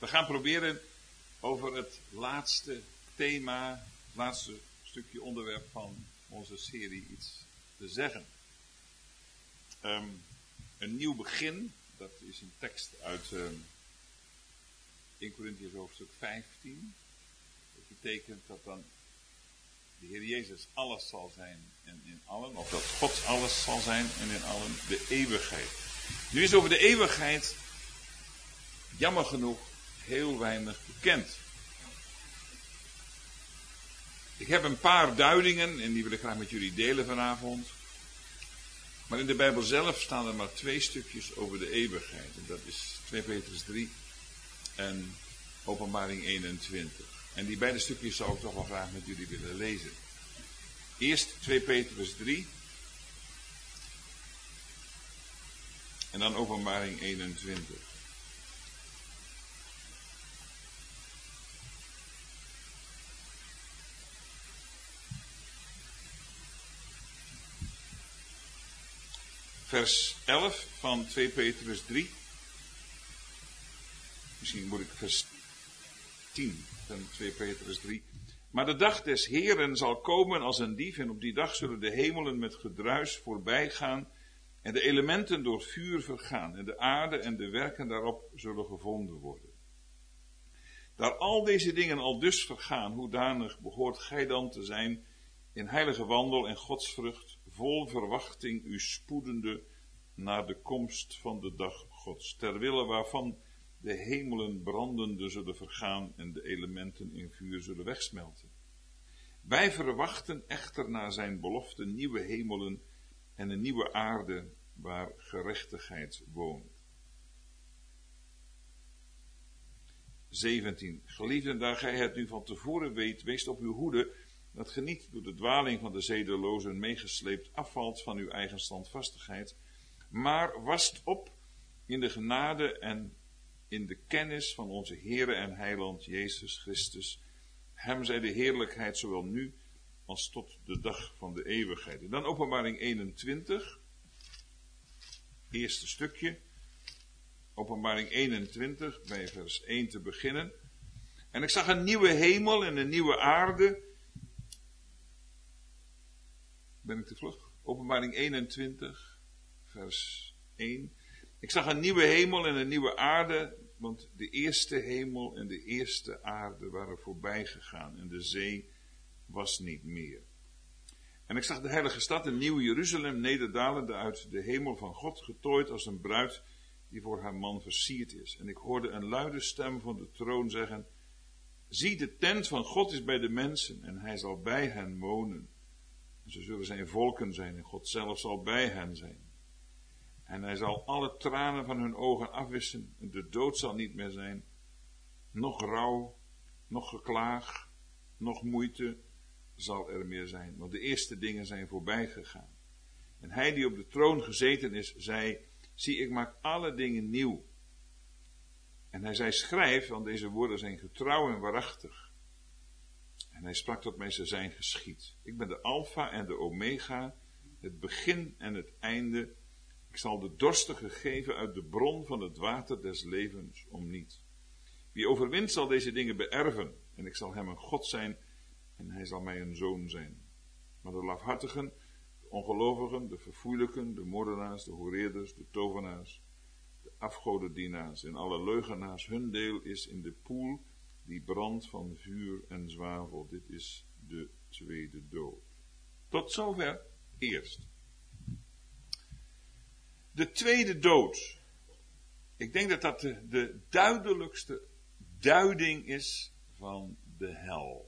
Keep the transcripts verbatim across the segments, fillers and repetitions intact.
We gaan proberen over het laatste thema, het laatste stukje onderwerp van onze serie iets te zeggen. Um, een nieuw begin, dat is een tekst uit um, eerste Korintiërs hoofdstuk vijftien. Dat betekent dat dan de Heer Jezus alles zal zijn en in allen, of dat God alles zal zijn en in allen, de eeuwigheid. Nu is over de eeuwigheid, jammer genoeg, heel weinig bekend. Ik heb een paar duidingen en die wil ik graag met jullie delen vanavond. Maar in de Bijbel zelf staan er maar twee stukjes over de eeuwigheid. En dat is twee Petrus drie en Openbaring eenentwintig. En die beide stukjes zou ik toch wel graag met jullie willen lezen. Eerst twee Petrus drie. En dan Openbaring eenentwintig. Vers elf van twee Petrus drie. Misschien moet ik vers tien van twee Petrus drie. Maar de dag des Heeren zal komen als een dief, en op die dag zullen de hemelen met gedruis voorbij gaan en de elementen door vuur vergaan en de aarde en de werken daarop zullen gevonden worden. Daar al deze dingen al dus vergaan, hoedanig behoort gij dan te zijn in heilige wandel en godsvrucht, vol verwachting u spoedende naar de komst van de dag Gods, ter wille waarvan de hemelen brandende zullen vergaan en de elementen in vuur zullen wegsmelten. Wij verwachten echter naar zijn belofte nieuwe hemelen en een nieuwe aarde waar gerechtigheid woont. zeventien. Geliefden, daar gij het nu van tevoren weet, wees op uw hoede, dat ge niet door de dwaling van de zedelozen meegesleept afvalt van uw eigen standvastigheid, maar wast op in de genade en in de kennis van onze Heere en Heiland Jezus Christus. Hem zij de heerlijkheid zowel nu als tot de dag van de eeuwigheid. En dan Openbaring eenentwintig, eerste stukje. Openbaring eenentwintig, bij vers één te beginnen. En ik zag een nieuwe hemel en een nieuwe aarde. Ben ik te vlug? Openbaring eenentwintig, vers één. Ik zag een nieuwe hemel en een nieuwe aarde, want de eerste hemel en de eerste aarde waren voorbij gegaan en de zee was niet meer. En ik zag de heilige stad, een nieuw Jeruzalem, nederdalende uit de hemel van God, getooid als een bruid die voor haar man versierd is. En ik hoorde een luide stem van de troon zeggen: zie, de tent van God is bij de mensen en hij zal bij hen wonen. En ze zullen zijn volken zijn en God zelf zal bij hen zijn. En hij zal alle tranen van hun ogen afwissen. En de dood zal niet meer zijn. Nog rouw, nog geklaag, nog moeite zal er meer zijn. Want de eerste dingen zijn voorbij gegaan. En hij die op de troon gezeten is, zei: zie, ik maak alle dingen nieuw. En hij zei: schrijf, want deze woorden zijn getrouw en waarachtig. En hij sprak tot mij: ze zijn geschied. Ik ben de Alpha en de Omega, het begin en het einde. Ik zal de dorstige geven uit de bron van het water des levens om niet. Wie overwint zal deze dingen beërven, en ik zal hem een God zijn, en hij zal mij een zoon zijn. Maar de lafhartigen, de ongelovigen, de verfoeilijken, de moordenaars, de hoereerders, de tovenaars, de afgodendienaars en alle leugenaars, hun deel is in de poel die brandt van vuur en zwavel. Dit is de tweede dood. Tot zover eerst. De tweede dood. Ik denk dat dat de, de duidelijkste duiding is van de hel.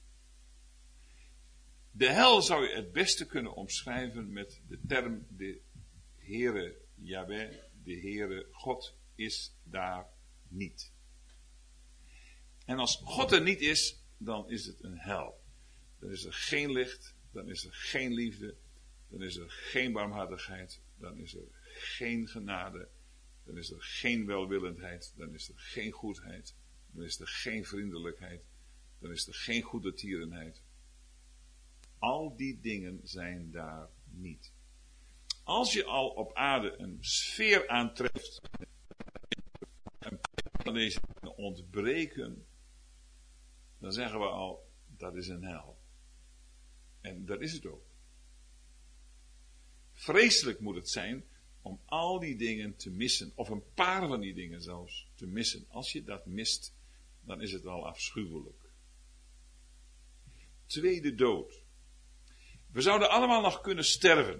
De hel zou je het beste kunnen omschrijven met de term: de Heere Yahweh, de Heere God is daar niet. En als God er niet is, dan is het een hel. Dan is er geen licht, dan is er geen liefde, dan is er geen barmhartigheid, dan is er geen genade, dan is er geen welwillendheid, dan is er geen goedheid, dan is er geen vriendelijkheid, dan is er geen goedertierenheid. Al die dingen zijn daar niet. Als je al op aarde een sfeer aantreft van deze ontbreken, dan zeggen we al, dat is een hel. En dat is het ook. Vreselijk moet het zijn om al die dingen te missen, of een paar van die dingen zelfs te missen. Als je dat mist, dan is het al afschuwelijk. Tweede dood. We zouden allemaal nog kunnen sterven.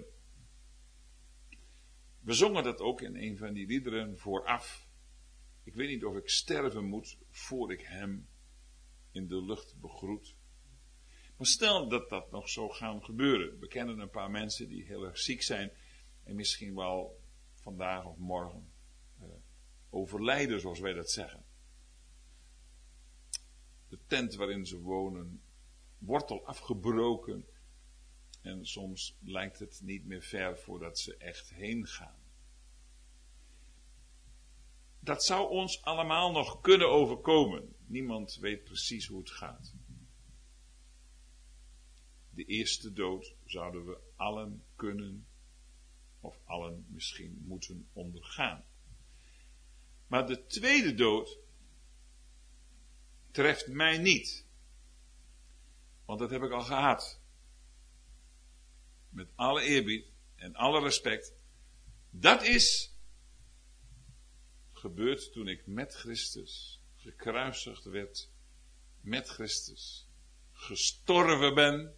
We zongen dat ook in een van die liederen vooraf. Ik weet niet of ik sterven moet voor ik hem in de lucht begroet. Maar stel dat dat nog zou gaan gebeuren. We kennen een paar mensen die heel erg ziek zijn en misschien wel vandaag of morgen uh, overlijden, zoals wij dat zeggen. De tent waarin ze wonen wordt al afgebroken en soms lijkt het niet meer ver voordat ze echt heen gaan. Dat zou ons allemaal nog kunnen overkomen. Niemand weet precies hoe het gaat. De eerste dood zouden we allen kunnen, of allen misschien moeten ondergaan. Maar de tweede dood treft mij niet. Want dat heb ik al gehad. Met alle eerbied en alle respect. Dat is gebeurd toen ik met Christus gekruisigd werd. Met Christus gestorven ben.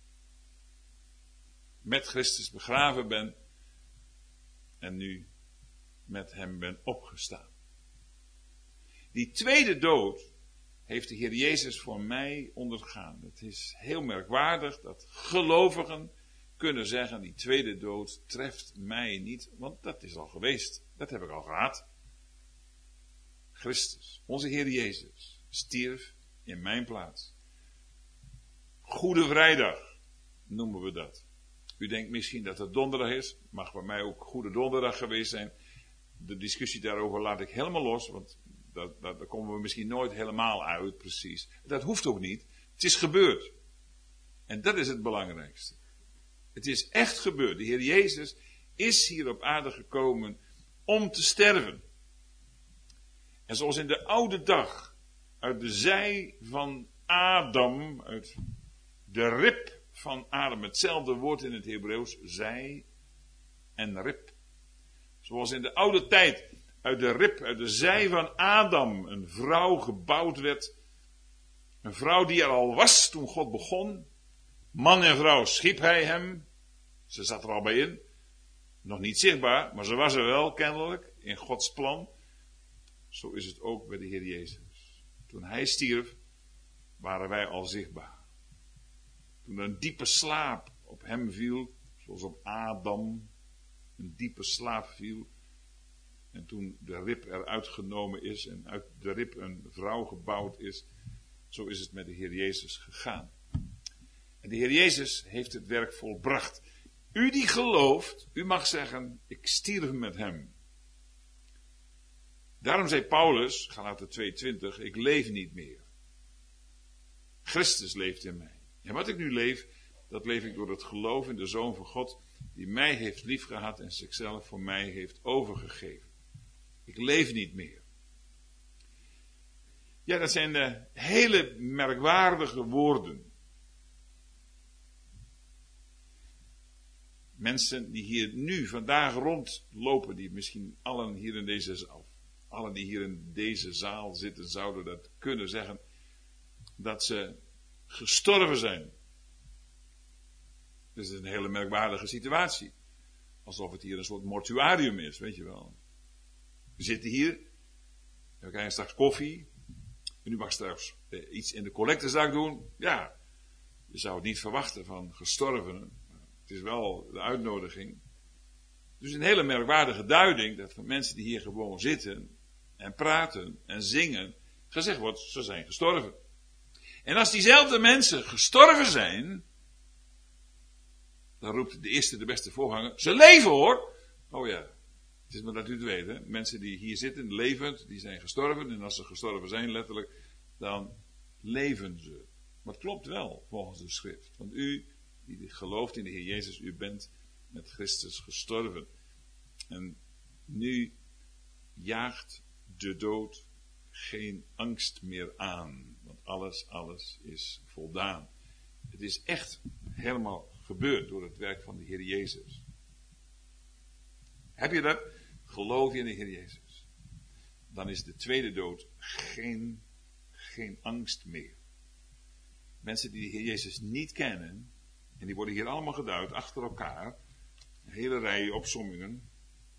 Met Christus begraven ben. En nu met hem ben opgestaan. Die tweede dood heeft de Heer Jezus voor mij ondergaan. Het is heel merkwaardig dat gelovigen kunnen zeggen, die tweede dood treft mij niet, want dat is al geweest. Dat heb ik al gehad. Christus, onze Heer Jezus, stierf in mijn plaats. Goede Vrijdag noemen we dat. U denkt misschien dat het donderdag is, mag bij mij ook Goede Donderdag geweest zijn. De discussie daarover laat ik helemaal los, want dat, dat, daar komen we misschien nooit helemaal uit, precies. Dat hoeft ook niet. Het is gebeurd. En dat is het belangrijkste. Het is echt gebeurd. De Heer Jezus is hier op aarde gekomen om te sterven. En zoals in de oude dag, uit de zij van Adam, uit de rib van Adam, hetzelfde woord in het Hebreeuws, zij en rib. Zoals in de oude tijd, uit de rib, uit de zij van Adam, een vrouw gebouwd werd. Een vrouw die er al was toen God begon. Man en vrouw schiep hij hem. Ze zat er al bij in. Nog niet zichtbaar, maar ze was er wel kennelijk in Gods plan. Zo is het ook bij de Heer Jezus. Toen hij stierf, waren wij al zichtbaar. Toen een diepe slaap op hem viel, zoals op Adam, een diepe slaap viel. En toen de rib eruit genomen is en uit de rib een vrouw gebouwd is, zo is het met de Heer Jezus gegaan. En de Heer Jezus heeft het werk volbracht. U die gelooft, u mag zeggen, ik stierf met hem. Daarom zei Paulus, Galaten twee twintig, ik leef niet meer. Christus leeft in mij. En wat ik nu leef, dat leef ik door het geloof in de Zoon van God, die mij heeft liefgehad en zichzelf voor mij heeft overgegeven. Ik leef niet meer. Ja, dat zijn de hele merkwaardige woorden. Mensen die hier nu vandaag rondlopen, die misschien allen hier in deze zaal, allen die hier in deze zaal zitten, zouden dat kunnen zeggen, dat ze gestorven zijn. Dus het is een hele merkwaardige situatie. Alsof het hier een soort mortuarium is, weet je wel. We zitten hier, we krijgen straks koffie, en u mag straks eh, iets in de collectezak doen. Ja, je zou het niet verwachten van gestorvenen. Het is wel de uitnodiging. Dus een hele merkwaardige duiding dat van mensen die hier gewoon zitten en praten en zingen, gezegd wordt, ze zijn gestorven. En als diezelfde mensen gestorven zijn, dan roept de eerste de beste voorganger, ze leven hoor! Oh ja, het is maar dat u het weet, hè? Mensen die hier zitten, levend, die zijn gestorven, en als ze gestorven zijn, letterlijk, dan leven ze. Maar het klopt wel, volgens de schrift. Want u, die gelooft in de Heer Jezus, u bent met Christus gestorven. En nu jaagt de dood geen angst meer aan. Want alles, alles is voldaan. Het is echt helemaal gebeurd door het werk van de Heer Jezus. Heb je dat? Geloof je in de Heer Jezus? Dan is de tweede dood geen, geen angst meer. Mensen die de Heer Jezus niet kennen, en die worden hier allemaal geduid achter elkaar, een hele rij opsommingen.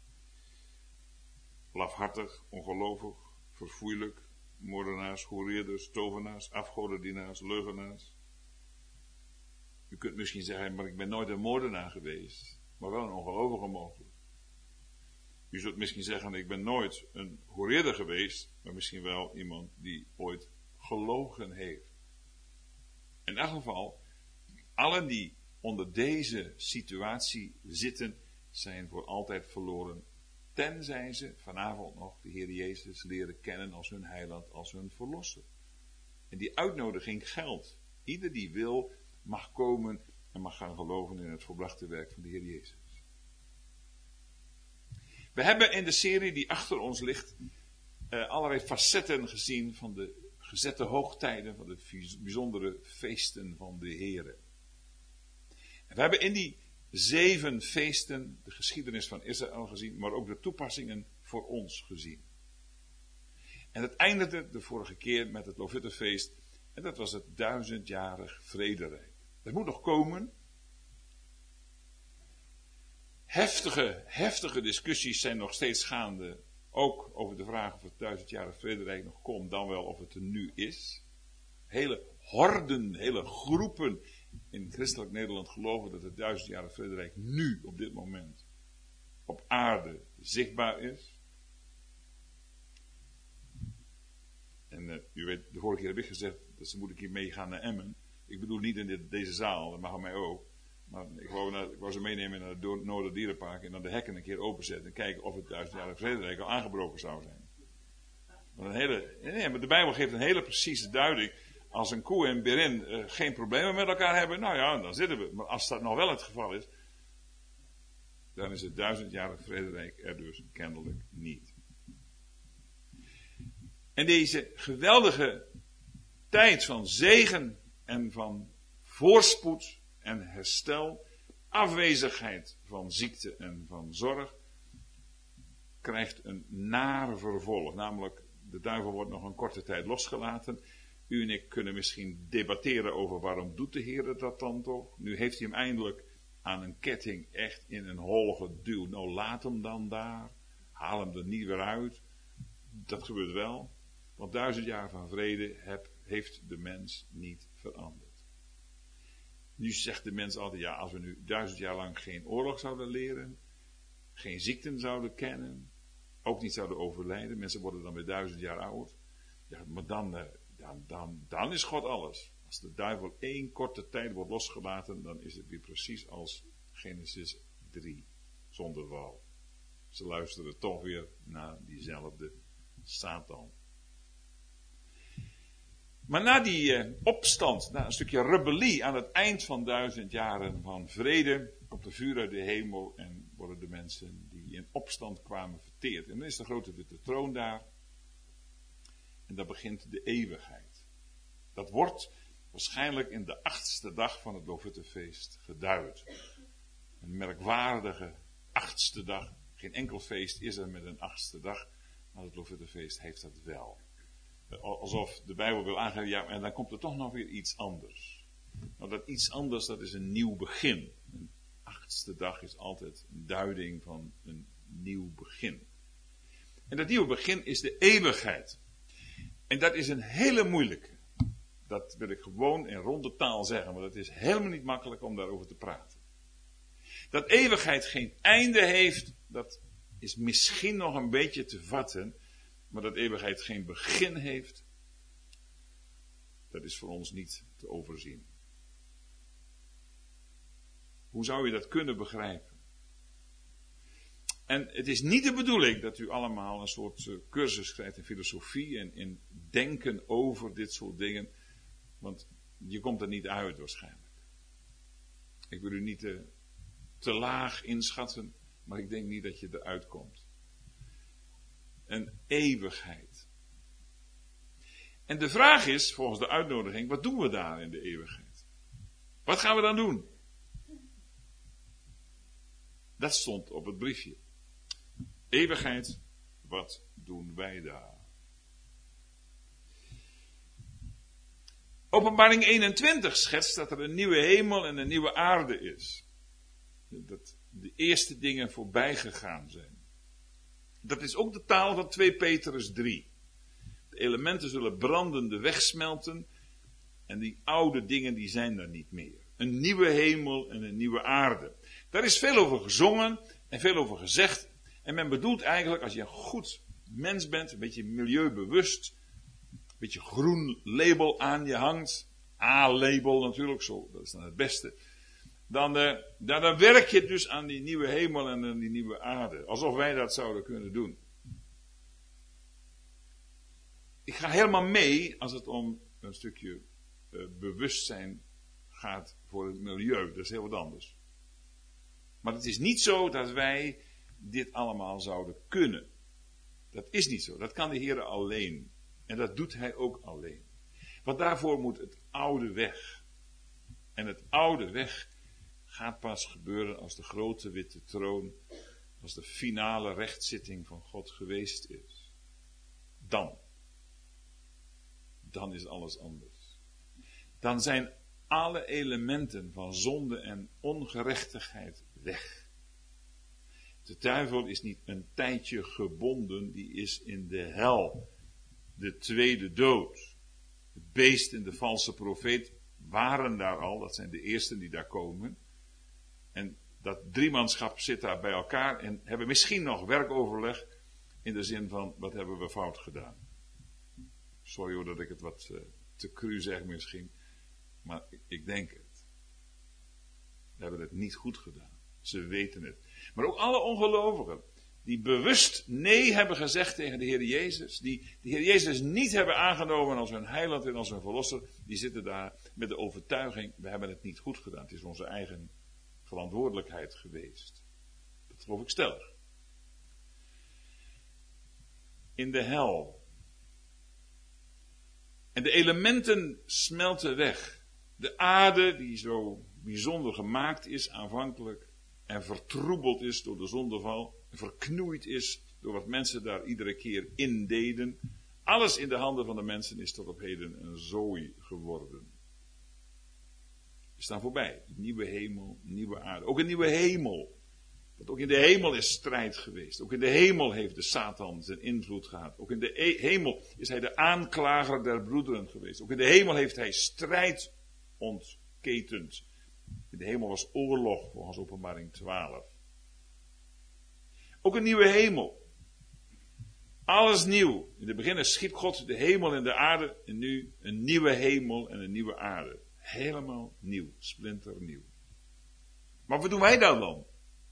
Lafhartig, ongelovig, verfoeilijk, moordenaars, hoereerders, tovenaars, afgodendienaars, leugenaars. U kunt misschien zeggen, maar ik ben nooit een moordenaar geweest, maar wel een ongelovige mogelijk. U zult misschien zeggen, ik ben nooit een hoereerder geweest, maar misschien wel iemand die ooit gelogen heeft. In elk geval, allen die onder deze situatie zitten, zijn voor altijd verloren. Tenzij ze vanavond nog de Heer Jezus leren kennen als hun heiland, als hun verlosser. En die uitnodiging geldt. Ieder die wil, mag komen en mag gaan geloven in het volbrachte werk van de Heer Jezus. We hebben in de serie die achter ons ligt, uh, allerlei facetten gezien van de gezette hoogtijden, van de bijzondere feesten van de Heere. En we hebben in die zeven feesten de geschiedenis van Israël gezien, maar ook de toepassingen voor ons gezien. En het eindigde de vorige keer met het Lofuttefeest, en dat was het duizendjarig vrederijk. Dat moet nog komen. Heftige, heftige discussies zijn nog steeds gaande, ook over de vraag of het duizendjarig vrederijk nog komt, dan wel of het er nu is. Hele horden, hele groepen in christelijk Nederland geloven dat het duizendjarig vrederijk nu, op dit moment, op aarde zichtbaar is. En uh, u weet, de vorige keer heb ik gezegd, dat ze moet ik hier meegaan naar Emmen. Ik bedoel niet in dit, deze zaal, dat mag mij ook. Maar ik wou, naar, ik wou ze meenemen naar het Noorderdierenpark en dan de hekken een keer openzetten en kijken of het duizendjarig vrederijk al aangebroken zou zijn. Maar, een hele, nee, maar de Bijbel geeft een hele precieze duiding. Als een koe en berin uh, geen problemen met elkaar hebben, nou ja, dan zitten we. Maar als dat nog wel het geval is, dan is het duizendjarig vrederijk er dus kennelijk niet. En deze geweldige tijd van zegen en van voorspoed en herstel, afwezigheid van ziekte en van zorg, krijgt een nare vervolg. Namelijk, de duivel wordt nog een korte tijd losgelaten. U en ik kunnen misschien debatteren over waarom doet de Heer dat dan toch? Nu heeft hij hem eindelijk aan een ketting echt in een hol geduwd. Nou, laat hem dan daar. Haal hem er niet weer uit. Dat gebeurt wel. Want duizend jaar van vrede heb, heeft de mens niet veranderd. Nu zegt de mens altijd, ja, als we nu duizend jaar lang geen oorlog zouden leren, geen ziekten zouden kennen, ook niet zouden overlijden, mensen worden dan weer duizend jaar oud, ja, maar dan, dan, dan, dan is God alles. Als de duivel één korte tijd wordt losgelaten, dan is het weer precies als Genesis drie, zonder val. Ze luisteren toch weer naar diezelfde Satan. Maar na die eh, opstand, na een stukje rebellie aan het eind van duizend jaren van vrede, komt er vuur uit de hemel en worden de mensen die in opstand kwamen verteerd. En dan is de grote witte troon daar. En dan begint de eeuwigheid. Dat wordt waarschijnlijk in de achtste dag van het Lofuttefeest geduid. Een merkwaardige achtste dag. Geen enkel feest is er met een achtste dag, maar het Lofuttefeest heeft dat wel. Alsof de Bijbel wil aangeven, ja, en dan komt er toch nog weer iets anders. Nou, dat iets anders, dat is een nieuw begin. Een achtste dag is altijd een duiding van een nieuw begin. En dat nieuwe begin is de eeuwigheid. En dat is een hele moeilijke. Dat wil ik gewoon in ronde taal zeggen, maar het is helemaal niet makkelijk om daarover te praten. Dat eeuwigheid geen einde heeft, dat is misschien nog een beetje te vatten. Maar dat eeuwigheid geen begin heeft, dat is voor ons niet te overzien. Hoe zou je dat kunnen begrijpen? En het is niet de bedoeling dat u allemaal een soort uh, cursus krijgt in filosofie en in denken over dit soort dingen. Want je komt er niet uit waarschijnlijk. Ik wil u niet te, te laag inschatten, maar ik denk niet dat je eruit komt. Een eeuwigheid. En de vraag is, volgens de uitnodiging, wat doen we daar in de eeuwigheid? Wat gaan we dan doen? Dat stond op het briefje. Eeuwigheid, wat doen wij daar? Openbaring eenentwintig schetst dat er een nieuwe hemel en een nieuwe aarde is. Dat de eerste dingen voorbij gegaan zijn. Dat is ook de taal van twee Petrus drie. De elementen zullen brandende wegsmelten en die oude dingen die zijn er niet meer. Een nieuwe hemel en een nieuwe aarde. Daar is veel over gezongen en veel over gezegd. En men bedoelt eigenlijk, als je een goed mens bent, een beetje milieubewust, een beetje groen label aan je hangt, A-label natuurlijk, zo, dat is dan het beste. Dan, eh, dan, dan werk je dus aan die nieuwe hemel en aan die nieuwe aarde. Alsof wij dat zouden kunnen doen. Ik ga helemaal mee als het om een stukje uh, bewustzijn gaat voor het milieu. Dat is heel wat anders. Maar het is niet zo dat wij dit allemaal zouden kunnen. Dat is niet zo. Dat kan de Heer alleen. En dat doet Hij ook alleen. Want daarvoor moet het oude weg. En het oude weg gaat pas gebeuren als de grote witte troon, als de finale rechtszitting van God geweest is. Dan. Dan is alles anders. Dan zijn alle elementen van zonde en ongerechtigheid weg. De duivel is niet een tijdje gebonden, die is in de hel. De tweede dood. Het beest en de valse profeet waren daar al, dat zijn de eersten die daar komen. En dat driemanschap zit daar bij elkaar en hebben misschien nog werkoverleg in de zin van, wat hebben we fout gedaan? Sorry hoor dat ik het wat uh, te cru zeg misschien, maar ik, ik denk het. We hebben het niet goed gedaan. Ze weten het. Maar ook alle ongelovigen die bewust nee hebben gezegd tegen de Heer Jezus, die de Heer Jezus niet hebben aangenomen als hun heiland en als hun verlosser, die zitten daar met de overtuiging, we hebben het niet goed gedaan. Het is onze eigen verantwoordelijkheid geweest. Dat geloof ik stellig. In de hel. En de elementen smelten weg. De aarde, die zo bijzonder gemaakt is aanvankelijk, en vertroebeld is door de zondeval, verknoeid is door wat mensen daar iedere keer in deden. Alles in de handen van de mensen is tot op heden een zooi geworden. We staan voorbij. Nieuwe hemel, nieuwe aarde. Ook een nieuwe hemel. Want ook in de hemel is strijd geweest. Ook in de hemel heeft de Satan zijn invloed gehad. Ook in de e- hemel is hij de aanklager der broederen geweest. Ook in de hemel heeft hij strijd ontketend. In de hemel was oorlog, volgens Openbaring twaalf. Ook een nieuwe hemel. Alles nieuw. In het begin schiep God de hemel en de aarde. En nu een nieuwe hemel en een nieuwe aarde. Helemaal nieuw. Splinternieuw. Maar wat doen wij dan dan?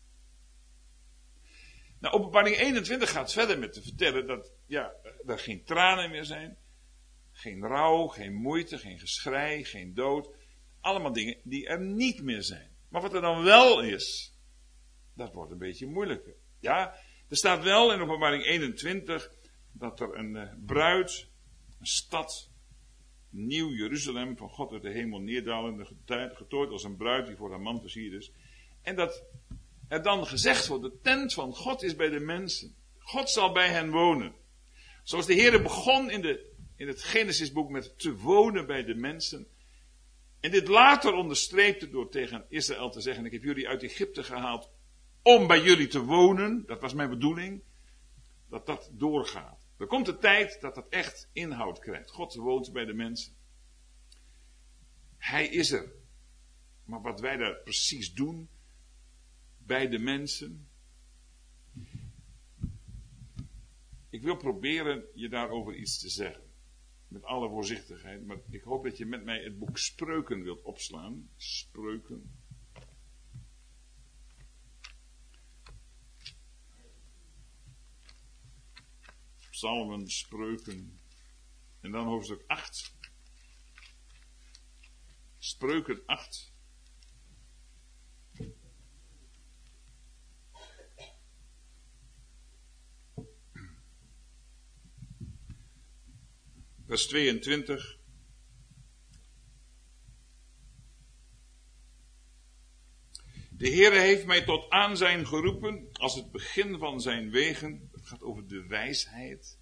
Nou, Openbaring eenentwintig gaat verder met te vertellen dat ja, er geen tranen meer zijn. Geen rouw, geen moeite, geen geschrei, geen dood. Allemaal dingen die er niet meer zijn. Maar wat er dan wel is, dat wordt een beetje moeilijker. Ja, er staat wel in Openbaring eenentwintig dat er een uh, bruid, een stad, Nieuw Jeruzalem, van God uit de hemel neerdalende, getooid als een bruid die voor haar man versierd is. En dat er dan gezegd wordt, de tent van God is bij de mensen. God zal bij hen wonen. Zoals de Heer begon in, de, in het Genesisboek met te wonen bij de mensen. En dit later onderstreepte door tegen Israël te zeggen, ik heb jullie uit Egypte gehaald om bij jullie te wonen. Dat was mijn bedoeling. Dat dat doorgaat. Er komt de tijd dat dat echt inhoud krijgt. God woont bij de mensen. Hij is er. Maar wat wij daar precies doen bij de mensen. Ik wil proberen je daarover iets te zeggen. Met alle voorzichtigheid. Maar ik hoop dat je met mij het boek Spreuken wilt opslaan. Spreuken. Psalmen, Spreuken. En dan hoofdstuk acht. Spreuken acht. vers tweeëntwintig. De Heere heeft mij tot aanzijn geroepen als het begin van zijn wegen. Het gaat over de wijsheid.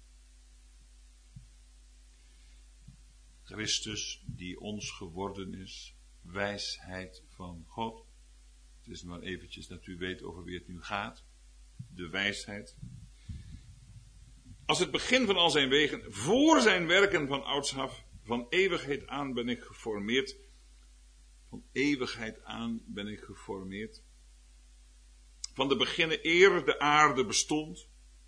Christus die ons geworden is. Wijsheid van God. Het is maar eventjes dat u weet over wie het nu gaat. De wijsheid. Als het begin van al zijn wegen. Voor zijn werken van ouds af. Van eeuwigheid aan ben ik geformeerd. Van eeuwigheid aan ben ik geformeerd. Van de beginnen eer de aarde bestond.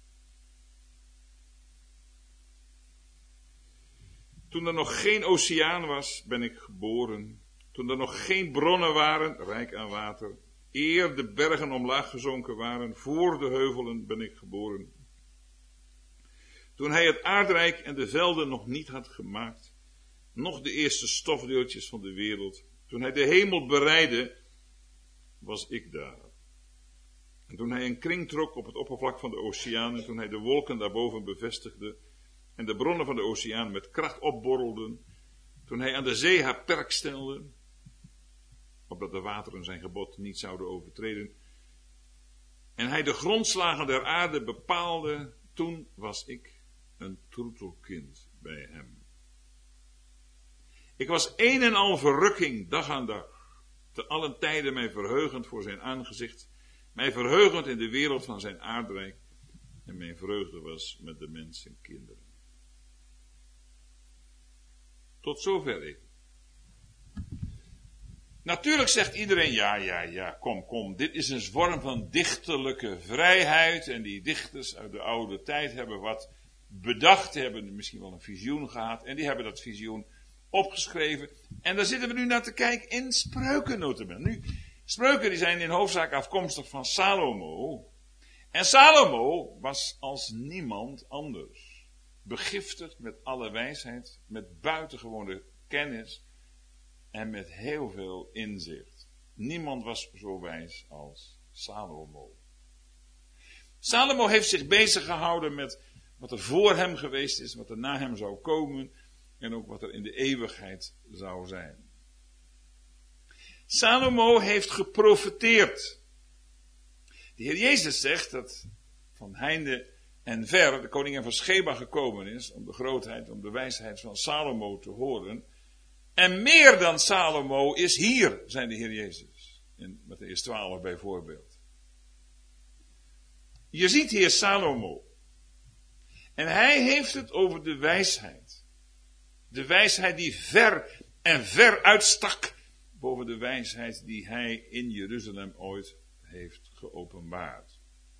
Toen er nog geen oceaan was, ben ik geboren. Toen er nog geen bronnen waren, rijk aan water. Eer de bergen omlaag gezonken waren, voor de heuvelen ben ik geboren. Toen hij het aardrijk en de velden nog niet had gemaakt. Nog de eerste stofdeeltjes van de wereld. Toen hij de hemel bereidde, was ik daar. En toen hij een kring trok op het oppervlak van de oceaan, en toen hij de wolken daarboven bevestigde, en de bronnen van de oceaan met kracht opborrelden, toen hij aan de zee haar perk stelde, opdat de wateren zijn gebod niet zouden overtreden, en hij de grondslagen der aarde bepaalde, toen was ik een troetelkind bij hem. Ik was een en al verrukking, dag aan dag, te allen tijden mij verheugend voor zijn aangezicht, mij verheugend in de wereld van zijn aardrijk, en mijn vreugde was met de mensenkinderen. Tot zover even. Natuurlijk zegt iedereen, ja, ja, ja, kom, kom, dit is een vorm van dichterlijke vrijheid, en die dichters uit de oude tijd hebben wat bedacht, hebben misschien wel een visioen gehad, en die hebben dat visioen opgeschreven. En daar zitten we nu naar te kijken in spreuken notabene. Nu, spreuken die zijn in hoofdzaak afkomstig van Salomo. En Salomo was als niemand anders. Begiftigd met alle wijsheid, met buitengewone kennis en met heel veel inzicht. Niemand was zo wijs als Salomo. Salomo heeft zich bezig gehouden met wat er voor hem geweest is, wat er na hem zou komen, en ook wat er in de eeuwigheid zou zijn. Salomo heeft geprofeteerd. De Heer Jezus zegt dat van heinde en ver de koningin van Sheba gekomen is om de grootheid, om de wijsheid van Salomo te horen. En meer dan Salomo is hier, zei de Heer Jezus. In Mattheüs twaalf bijvoorbeeld. Je ziet hier Salomo. En hij heeft het over de wijsheid. De wijsheid die ver en ver uitstak boven de wijsheid die hij in Jeruzalem ooit heeft geopenbaard.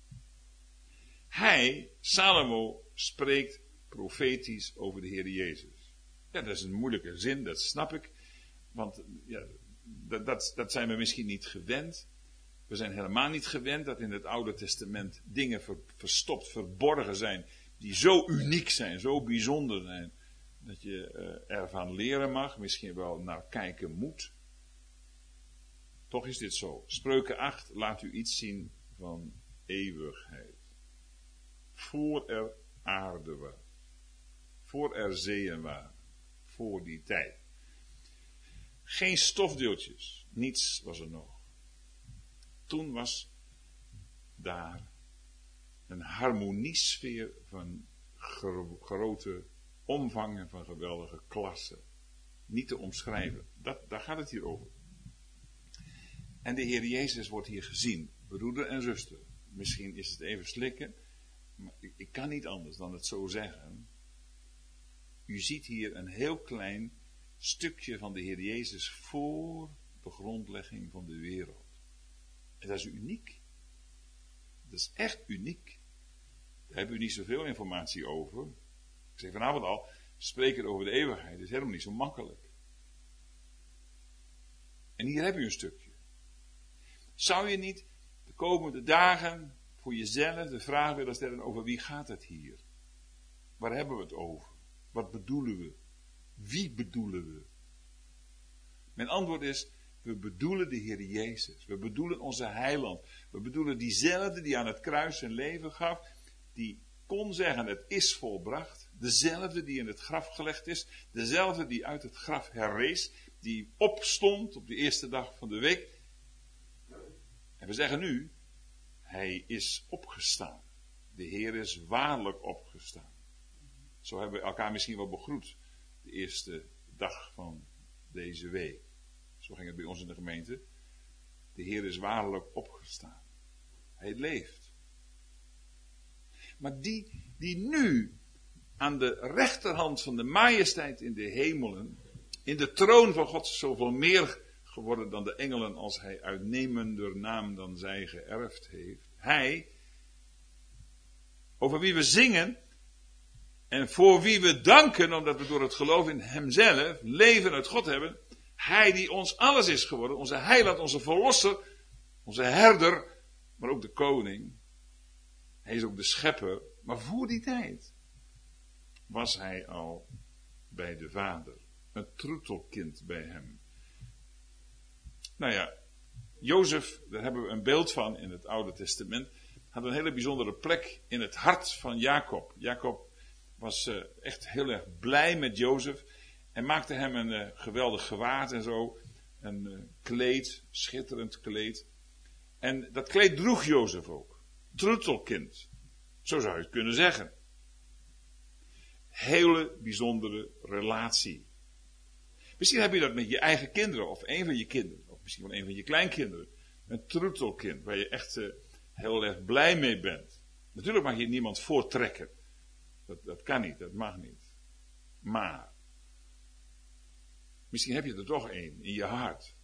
Hij, Salomo, spreekt profetisch over de Heer Jezus. Ja, dat is een moeilijke zin, dat snap ik. Want ja, dat, dat, dat zijn we misschien niet gewend. We zijn helemaal niet gewend dat in het Oude Testament dingen ver, verstopt, verborgen zijn, die zo uniek zijn, zo bijzonder zijn, dat je uh, ervan leren mag, misschien wel naar kijken moet. Toch is dit zo. Spreuken acht laat u iets zien van eeuwigheid. Voor er aarde was. Voor er zeeën waren. Voor die tijd. Geen stofdeeltjes. Niets was er nog. Toen was daar een harmoniesfeer van gro- grote omvang en van geweldige klasse. Niet te omschrijven. Dat, daar gaat het hier over. En de Heer Jezus wordt hier gezien. Broeder en zuster. Misschien is het even slikken. Maar ik, ik kan niet anders dan het zo zeggen. U ziet hier een heel klein stukje van de Heer Jezus voor de grondlegging van de wereld. En dat is uniek. Dat is echt uniek. Daar hebben we niet zoveel informatie over. Ik zei vanavond al, spreken over de eeuwigheid is helemaal niet zo makkelijk. En hier heb je een stukje. Zou je niet de komende dagen voor jezelf de vraag willen stellen over wie gaat het hier? Waar hebben we het over? Wat bedoelen we? Wie bedoelen we? Mijn antwoord is, we bedoelen de Heer Jezus. We bedoelen onze heiland. We bedoelen diezelfde die aan het kruis zijn leven gaf, die kon zeggen, het is volbracht. Dezelfde die in het graf gelegd is. Dezelfde die uit het graf herrees. Die opstond op de eerste dag van de week. En we zeggen nu, hij is opgestaan. De Heer is waarlijk opgestaan. Zo hebben we elkaar misschien wel begroet. De eerste dag van deze week. Zo ging het bij ons in de gemeente. De Heer is waarlijk opgestaan. Hij leeft. Maar die die nu aan de rechterhand van de majesteit in de hemelen, in de troon van God, zoveel meer geworden dan de engelen als hij uitnemender naam dan zij geërfd heeft. Hij, over wie we zingen en voor wie we danken, omdat we door het geloof in hemzelf leven uit God hebben. Hij die ons alles is geworden, onze heiland, onze verlosser, onze herder, maar ook de koning. Hij is ook de schepper. Maar voor die tijd was hij al bij de Vader. Een troetelkind bij hem. Nou ja, Jozef, daar hebben we een beeld van in het Oude Testament, had een hele bijzondere plek in het hart van Jacob. Jacob was uh, echt heel erg blij met Jozef en maakte hem een uh, geweldig gewaad en zo. Een uh, kleed, schitterend kleed. En dat kleed droeg Jozef ook. Troetelkind. Zo zou je het kunnen zeggen. Hele bijzondere relatie. Misschien heb je dat met je eigen kinderen of een van je kinderen. Of misschien wel een van je kleinkinderen. Een troetelkind waar je echt uh, heel erg blij mee bent. Natuurlijk mag je niemand voortrekken. Dat, dat kan niet, dat mag niet. Maar misschien heb je er toch één in je hart.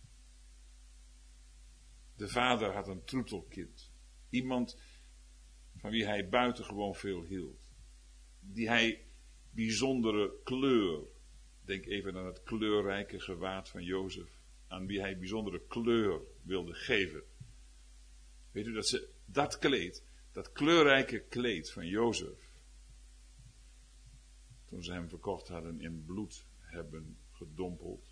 De vader had een troetelkind. Iemand van wie hij buitengewoon veel hield. Die hij bijzondere kleur. Denk even aan het kleurrijke gewaad van Jozef. Aan wie hij bijzondere kleur wilde geven. Weet u dat ze dat kleed, dat kleurrijke kleed van Jozef, toen ze hem verkocht hadden, in bloed hebben gedompeld.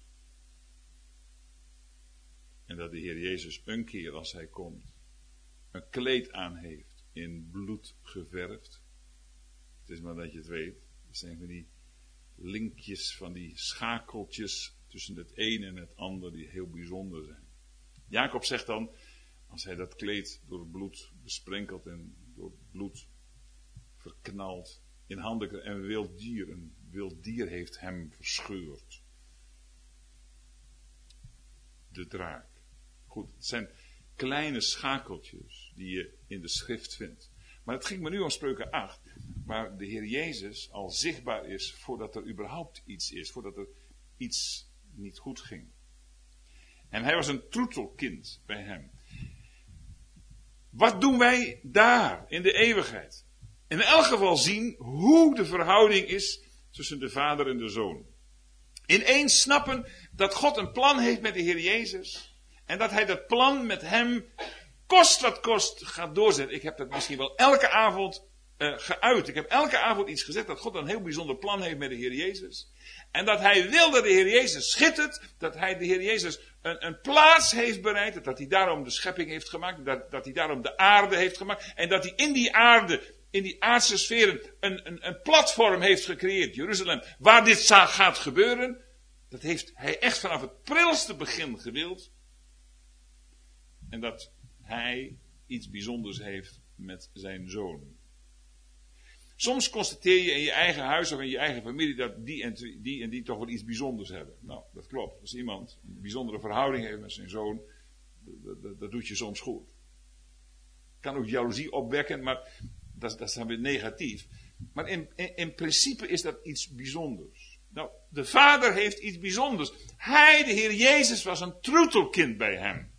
En dat de Heer Jezus een keer als hij komt, een kleed aan heeft, in bloed geverfd. Het is maar dat je het weet. Het zijn van die linkjes, van die schakeltjes tussen het een en het ander die heel bijzonder zijn. Jacob zegt dan, als hij dat kleed door bloed besprenkeld en door bloed verknald in handen en een wild dier, een wild dier heeft hem verscheurd. De draak. Goed, het zijn kleine schakeltjes die je in de schrift vindt. Maar het ging me nu om Spreuken acht, waar de Heer Jezus al zichtbaar is voordat er überhaupt iets is, voordat er iets niet goed ging. En hij was een troetelkind bij hem. Wat doen wij daar in de eeuwigheid? In elk geval zien hoe de verhouding is tussen de vader en de zoon. Ineens snappen dat God een plan heeft met de Heer Jezus. En dat hij dat plan met hem, kost wat kost, gaat doorzetten. Ik heb dat misschien wel elke avond uh, geuit. Ik heb elke avond iets gezegd dat God een heel bijzonder plan heeft met de Heer Jezus. En dat hij wil dat de Heer Jezus schittert. Dat hij de Heer Jezus een, een plaats heeft bereid. Dat hij daarom de schepping heeft gemaakt. Dat, dat hij daarom de aarde heeft gemaakt. En dat hij in die aarde, in die aardse sferen, een, een, een platform heeft gecreëerd. Jeruzalem. Waar dit gaat gebeuren. Dat heeft hij echt vanaf het prilste begin gewild. En dat hij iets bijzonders heeft met zijn zoon. Soms constateer je in je eigen huis of in je eigen familie dat die en die, en die toch wel iets bijzonders hebben. Nou, dat klopt. Als iemand een bijzondere verhouding heeft met zijn zoon, dat, dat, dat doet je soms goed. Kan ook jaloezie opwekken, maar dat, dat is dan weer negatief. Maar in, in, in principe is dat iets bijzonders. Nou, de vader heeft iets bijzonders. Hij, de Heer Jezus, was een troetelkind bij hem.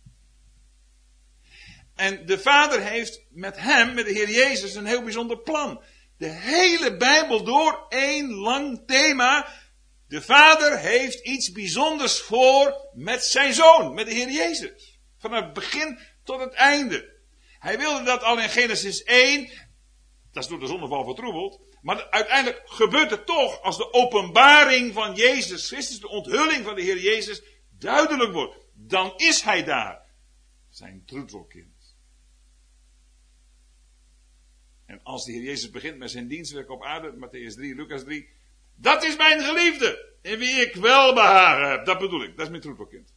En de vader heeft met hem, met de Heer Jezus, een heel bijzonder plan. De hele Bijbel door, één lang thema. De vader heeft iets bijzonders voor met zijn zoon, met de Heer Jezus. Van het begin tot het einde. Hij wilde dat al in Genesis één, dat is door de zondeval vertroebeld. Maar uiteindelijk gebeurt het toch als de openbaring van Jezus Christus, de onthulling van de Heer Jezus, duidelijk wordt. Dan is hij daar, zijn troetelkind. En als de Heer Jezus begint met zijn dienstwerk op aarde, Mattheüs drie, Lucas drie. Dat is mijn geliefde, in wie ik welbehagen heb. Dat bedoel ik, dat is mijn troetelkind.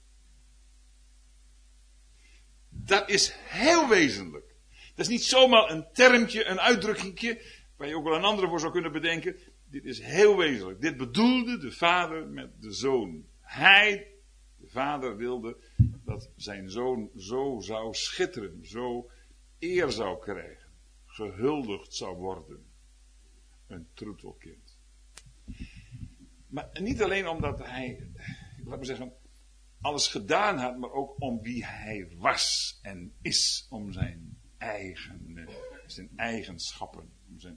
Dat is heel wezenlijk. Dat is niet zomaar een termtje, een uitdrukkingje, waar je ook wel een andere voor zou kunnen bedenken. Dit is heel wezenlijk. Dit bedoelde de vader met de zoon. Hij, de vader, wilde dat zijn zoon zo zou schitteren, zo eer zou krijgen, gehuldigd zou worden. Een troetelkind. Maar niet alleen omdat hij, laat me zeggen, alles gedaan had, maar ook om wie hij was en is, om zijn eigen, zijn eigenschappen, om zijn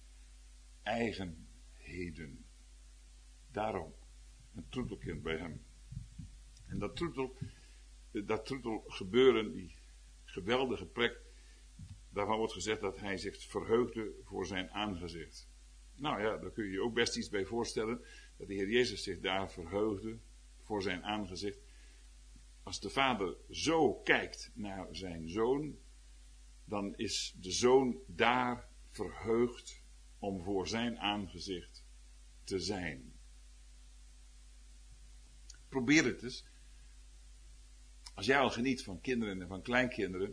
eigenheden. Daarom een troetelkind bij hem. En dat troetel, dat troetel gebeuren, die geweldige plek, daarvan wordt gezegd dat hij zich verheugde voor zijn aangezicht. Nou ja, daar kun je je ook best iets bij voorstellen, dat de Heer Jezus zich daar verheugde voor zijn aangezicht. Als de vader zo kijkt naar zijn zoon, dan is de zoon daar verheugd om voor zijn aangezicht te zijn. Probeer het eens. Als jij al geniet van kinderen en van kleinkinderen,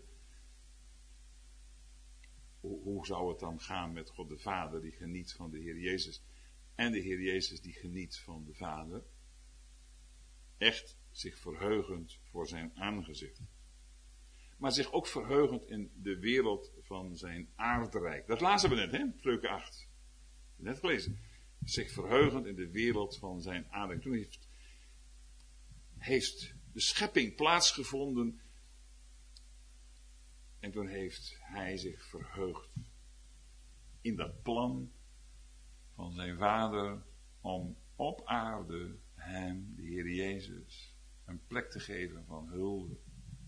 hoe, hoe zou het dan gaan met God de Vader die geniet van de Heer Jezus en de Heer Jezus die geniet van de Vader? Echt zich verheugend voor zijn aangezicht. Maar zich ook verheugend in de wereld van zijn aardrijk. Dat lazen we net, hè? Spreuken acht. Net gelezen. Zich verheugend in de wereld van zijn aardrijk. Toen heeft, heeft de schepping plaatsgevonden. En toen heeft hij zich verheugd in dat plan van zijn vader om op aarde hem, de Heer Jezus, een plek te geven van hulde.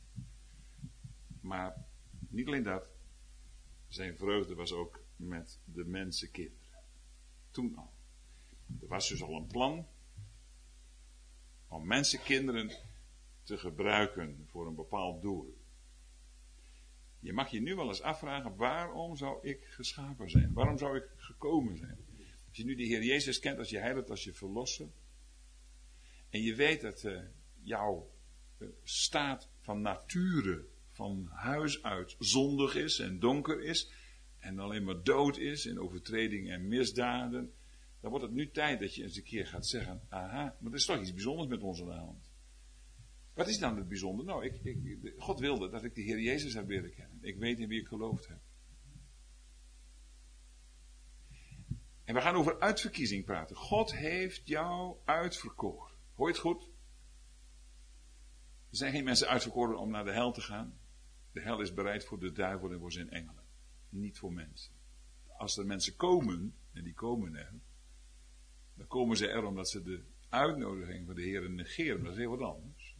Maar niet alleen dat, zijn vreugde was ook met de mensenkinderen. Toen al. Er was dus al een plan om mensenkinderen te gebruiken voor een bepaald doel. Je mag je nu wel eens afvragen, waarom zou ik geschapen zijn? Waarom zou ik gekomen zijn? Als je nu de Heer Jezus kent als je heiland, als je verlosser, en je weet dat uh, jouw uh, staat van nature, van huis uit, zondig is en donker is, en alleen maar dood is in overtredingen en misdaden, dan wordt het nu tijd dat je eens een keer gaat zeggen, aha, maar er is toch iets bijzonders met ons aan de hand. Wat is dan het bijzonder? Nou, ik, ik, God wilde dat ik de Heer Jezus heb leren kennen. Ik weet in wie ik geloofd heb. En we gaan over uitverkiezing praten. God heeft jou uitverkoren. Hoor je het goed? Er zijn geen mensen uitverkoren om naar de hel te gaan. De hel is bereid voor de duivel en voor zijn engelen. Niet voor mensen. Als er mensen komen, en die komen er, dan komen ze er omdat ze de uitnodiging van de Heer negeren. Dat is heel wat anders.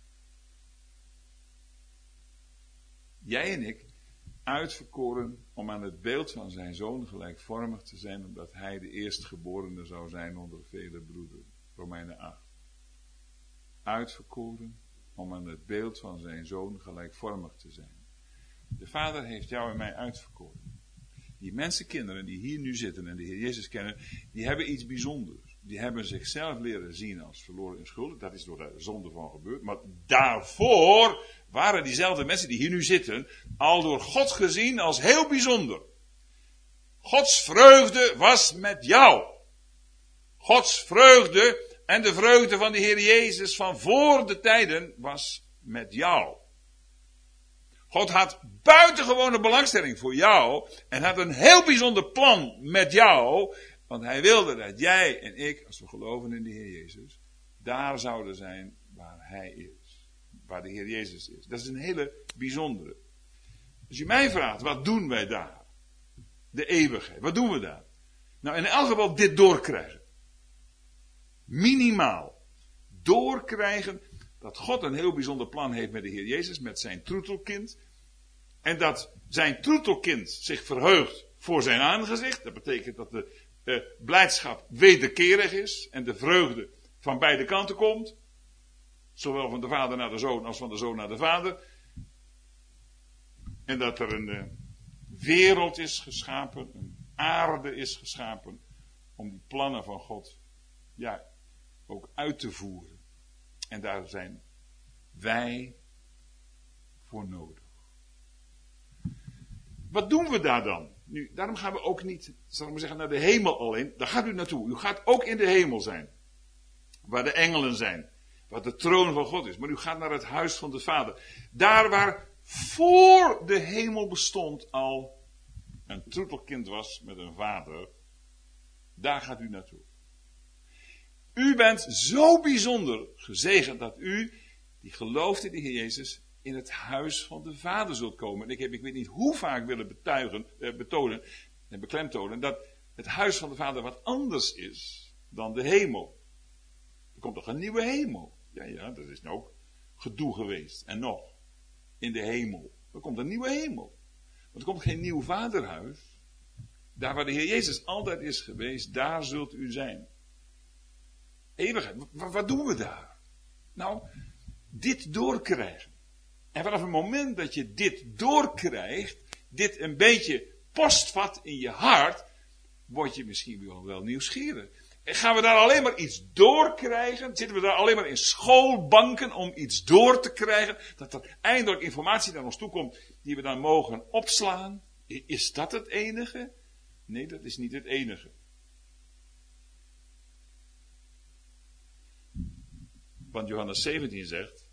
Jij en ik, uitverkoren om aan het beeld van zijn zoon gelijkvormig te zijn, omdat hij de eerstgeborene zou zijn onder vele broederen. Romeinen acht. Uitverkoren om aan het beeld van zijn zoon gelijkvormig te zijn. De Vader heeft jou en mij uitverkoren. Die mensenkinderen die hier nu zitten en de Heer Jezus kennen, die hebben iets bijzonders. Die hebben zichzelf leren zien als verloren en schuldig. Dat is door de zonde van gebeurd. Maar daarvoor waren diezelfde mensen die hier nu zitten al door God gezien als heel bijzonder. Gods vreugde was met jou. Gods vreugde en de vreugde van de Heer Jezus van voor de tijden was met jou. God had buitengewone belangstelling voor jou en had een heel bijzonder plan met jou, want hij wilde dat jij en ik, als we geloven in de Heer Jezus, daar zouden zijn waar hij is, waar de Heer Jezus is. Dat is een hele bijzondere. Als je mij vraagt, wat doen wij daar? De eeuwigheid, wat doen we daar? Nou, in elk geval dit doorkrijgen. Minimaal. Doorkrijgen dat God een heel bijzonder plan heeft met de Heer Jezus, met zijn troetelkind. En dat zijn troetelkind zich verheugt voor zijn aangezicht. Dat betekent dat de eh, blijdschap wederkerig is en de vreugde van beide kanten komt. Zowel van de vader naar de zoon als van de zoon naar de vader. En dat er een uh, wereld is geschapen, een aarde is geschapen, om die plannen van God, ja, ook uit te voeren. En daar zijn wij voor nodig. Wat doen we daar dan? Nu, daarom gaan we ook niet, zal ik maar zeggen, naar de hemel alleen. Daar gaat u naartoe. U gaat ook in de hemel zijn. Waar de engelen zijn. Waar de troon van God is. Maar u gaat naar het huis van de Vader. Daar waar voor de hemel bestond al een troetelkind was met een vader. Daar gaat u naartoe. U bent zo bijzonder gezegend dat u, die gelooft in de Heer Jezus, in het huis van de Vader zult komen. En ik heb, ik weet niet hoe vaak willen betuigen, eh, betonen en beklemtonen dat het huis van de Vader wat anders is dan de hemel. Er komt toch een nieuwe hemel? Ja, ja, dat is nou ook gedoe geweest. En nog, in de hemel. Er komt een nieuwe hemel. Want er komt geen nieuw vaderhuis. Daar waar de Heer Jezus altijd is geweest, daar zult u zijn. Eeuwigheid. Wat, wat doen we daar? Nou, dit doorkrijgen. En vanaf het moment dat je dit doorkrijgt, dit een beetje postvat in je hart, word je misschien wel, wel nieuwsgierig. En gaan we daar alleen maar iets doorkrijgen? Zitten we daar alleen maar in schoolbanken om iets door te krijgen? Dat er eindelijk informatie naar ons toe komt die we dan mogen opslaan? Is dat het enige? Nee, dat is niet het enige. Want Johannes zeventien zegt,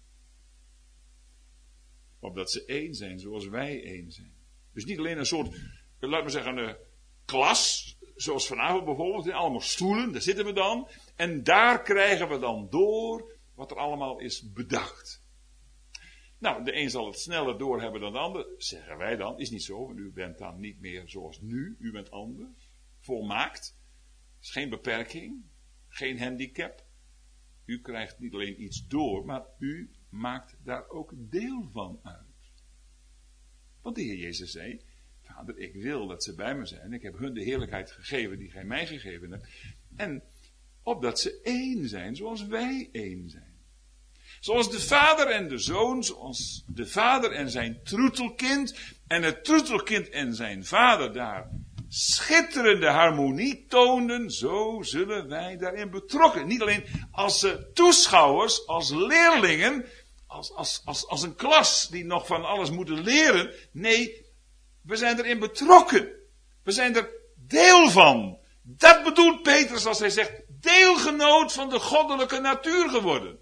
opdat ze één zijn zoals wij één zijn. Dus niet alleen een soort, laten we zeggen, een klas, zoals vanavond bijvoorbeeld, in allemaal stoelen, daar zitten we dan. En daar krijgen we dan door wat er allemaal is bedacht. Nou, de een zal het sneller doorhebben dan de ander, zeggen wij dan. Is niet zo, want u bent dan niet meer zoals nu, u bent anders. Volmaakt. Er is geen beperking, geen handicap. U krijgt niet alleen iets door, maar u maakt daar ook deel van uit. Want de Heer Jezus zei, Vader, ik wil dat ze bij me zijn. Ik heb hun de heerlijkheid gegeven die gij mij gegeven hebt. En opdat ze één zijn, zoals wij één zijn. Zoals de vader en de zoon, zoals de vader en zijn troetelkind, en het troetelkind en zijn vader daar schitterende harmonie toonden, zo zullen wij daarin betrokken. Niet alleen als uh, toeschouwers, als leerlingen, als, als, als, als een klas die nog van alles moeten leren. Nee, we zijn erin betrokken. We zijn er deel van. Dat bedoelt Petrus als hij zegt, deelgenoot van de goddelijke natuur geworden.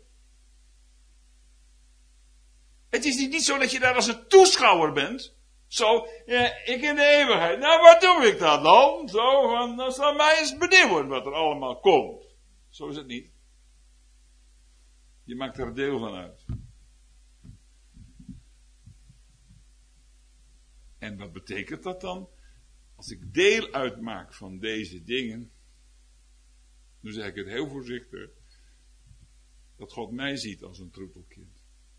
Het is niet zo dat je daar als een toeschouwer bent. Zo, ja, ik in de eeuwigheid. Nou, wat doe ik dan dan? Zo, van, dan zal mij eens benieuwen wat er allemaal komt. Zo is het niet. Je maakt er deel van uit. En wat betekent dat dan? Als ik deel uitmaak van deze dingen, dan zeg ik het heel voorzichtig, dat God mij ziet als een troetelkind.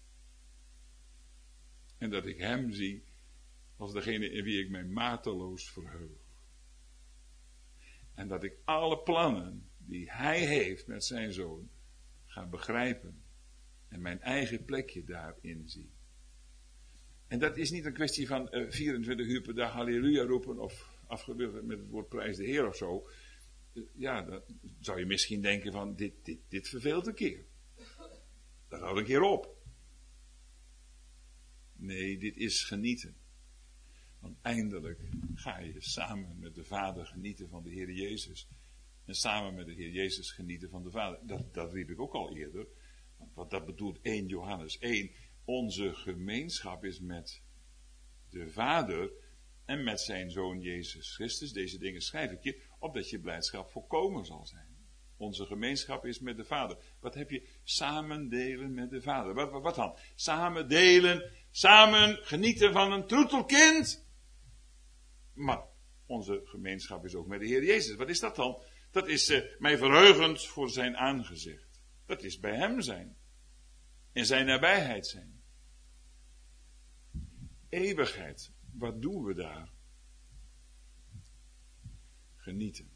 En dat ik hem zie als degene in wie ik mij mateloos verheug. En dat ik alle plannen die hij heeft met zijn zoon ga begrijpen. En mijn eigen plekje daarin zie. En dat is niet een kwestie van uh, vierentwintig uur per dag halleluja roepen of afgebeeld met het woord prijs de Heer of zo. Uh, ja, dan zou je misschien denken van dit, dit, dit verveelt een keer. Dat houdt een keer op. Nee, dit is genieten. Want eindelijk ga je samen met de Vader genieten van de Heer Jezus. En samen met de Heer Jezus genieten van de Vader. Dat, dat riep ik ook al eerder. Want dat bedoelt één Johannes één. Onze gemeenschap is met de Vader en met zijn Zoon Jezus Christus. Deze dingen schrijf ik je, opdat je blijdschap volkomen zal zijn. Onze gemeenschap is met de Vader. Wat heb je? Samen delen met de Vader. Wat, wat, wat dan? Samen delen, samen genieten van een troetelkind. Maar onze gemeenschap is ook met de Heer Jezus. Wat is dat dan? Dat is uh, mij verheugend voor zijn aangezicht. Dat is bij hem zijn. In zijn nabijheid zijn. Eeuwigheid. Wat doen we daar? Genieten.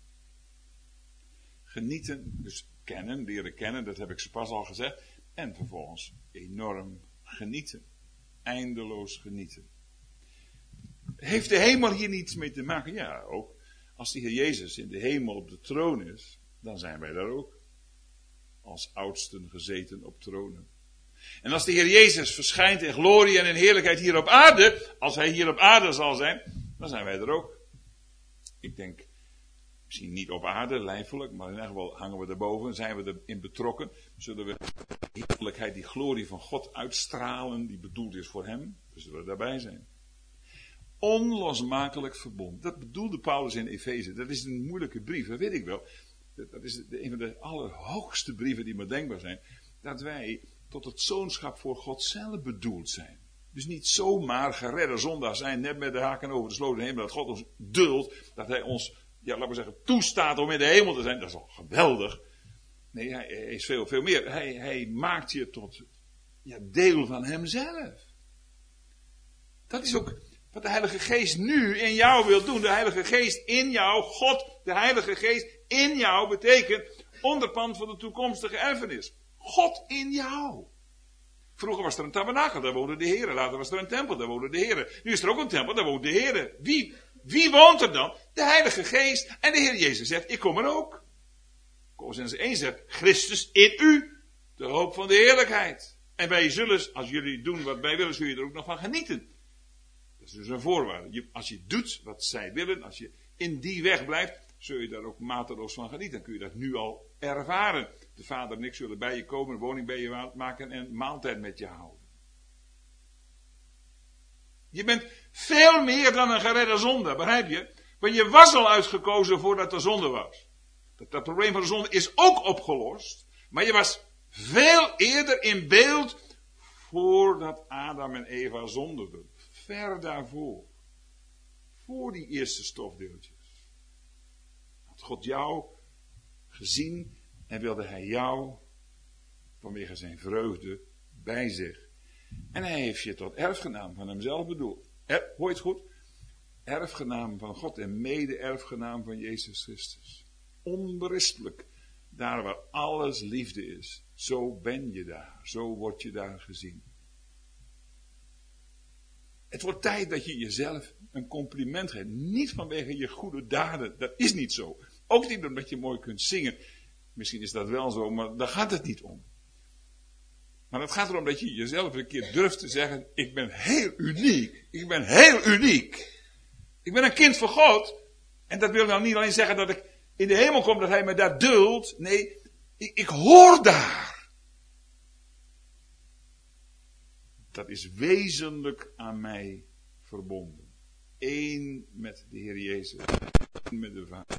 Genieten, dus kennen, leren kennen, dat heb ik zo pas al gezegd. En vervolgens enorm genieten. Eindeloos genieten. heeft de hemel hier niets mee te maken? Ja, ook. Als de Heer Jezus in de hemel op de troon is, dan zijn wij daar ook. Als oudsten gezeten op tronen. En als de Heer Jezus verschijnt in glorie en in heerlijkheid hier op aarde, als hij hier op aarde zal zijn, dan zijn wij er ook. Ik denk, misschien niet op aarde, lijfelijk, maar in ieder geval hangen we erboven, zijn we erin betrokken. Zullen we die heerlijkheid, die glorie van God uitstralen, die bedoeld is voor hem, dan zullen we daarbij zijn. Onlosmakelijk verbond. Dat bedoelde Paulus in Efeze. Dat is een moeilijke brief, dat weet ik wel. Dat is een van de allerhoogste brieven die maar denkbaar zijn. Dat wij tot het zoonschap voor God zelf bedoeld zijn. Dus niet zomaar geredde zondaar zijn, net met de haken over de sloten hemel, dat God ons duldt, dat hij ons, ja, laten we zeggen, toestaat om in de hemel te zijn. Dat is al geweldig. Nee, hij, hij is veel, veel meer. Hij, hij maakt je tot, ja, deel van hemzelf. Dat is ook wat de Heilige Geest nu in jou wil doen. De Heilige Geest in jou, God, de Heilige Geest in jou betekent onderpand van de toekomstige erfenis. God in jou. Vroeger was er een tabernakel, daar woonde de Heer. Later was er een tempel, daar woonde de Heer. Nu is er ook een tempel, daar woont de Heer. Wie, wie woont er dan? De Heilige Geest. En de Heer Jezus zegt, ik kom er ook. Kolossenzen één zegt, Christus in u, de hoop van de heerlijkheid. En wij zullen, als jullie doen wat wij willen, zul je er ook nog van genieten. Dat is dus een voorwaarde. Je, als je doet wat zij willen, als je in die weg blijft, zul je daar ook mateloos van genieten. Dan kun je dat nu al ervaren. De Vader en ik zullen bij je komen, een woning bij je maken en maaltijd met je houden. Je bent veel meer dan een geredde zonde, begrijp je? Want je was al uitgekozen voordat er zonde was. Dat, dat probleem van de zonde is ook opgelost. Maar je was veel eerder in beeld voordat Adam en Eva zondigden. Ver daarvoor. Voor die eerste stofdeeltjes. Had God jou gezien en wilde hij jou vanwege zijn vreugde bij zich. En hij heeft je tot erfgenaam van hemzelf bedoeld. Er, hoor je het goed? Erfgenaam van God en mede-erfgenaam van Jezus Christus. Onberispelijk. Daar waar alles liefde is. Zo ben je daar. Zo word je daar gezien. Het wordt tijd dat je jezelf een compliment geeft. Niet vanwege je goede daden. Dat is niet zo. Ook niet omdat je mooi kunt zingen. Misschien is dat wel zo, maar daar gaat het niet om. Maar het gaat erom dat je jezelf een keer durft te zeggen, ik ben heel uniek. Ik ben heel uniek. Ik ben een kind van God. En dat wil nou niet alleen zeggen dat ik in de hemel kom, dat hij me daar duldt. Nee, ik, ik hoor daar. Dat is wezenlijk aan mij verbonden. Eén met de Heer Jezus. Eén met de Vader.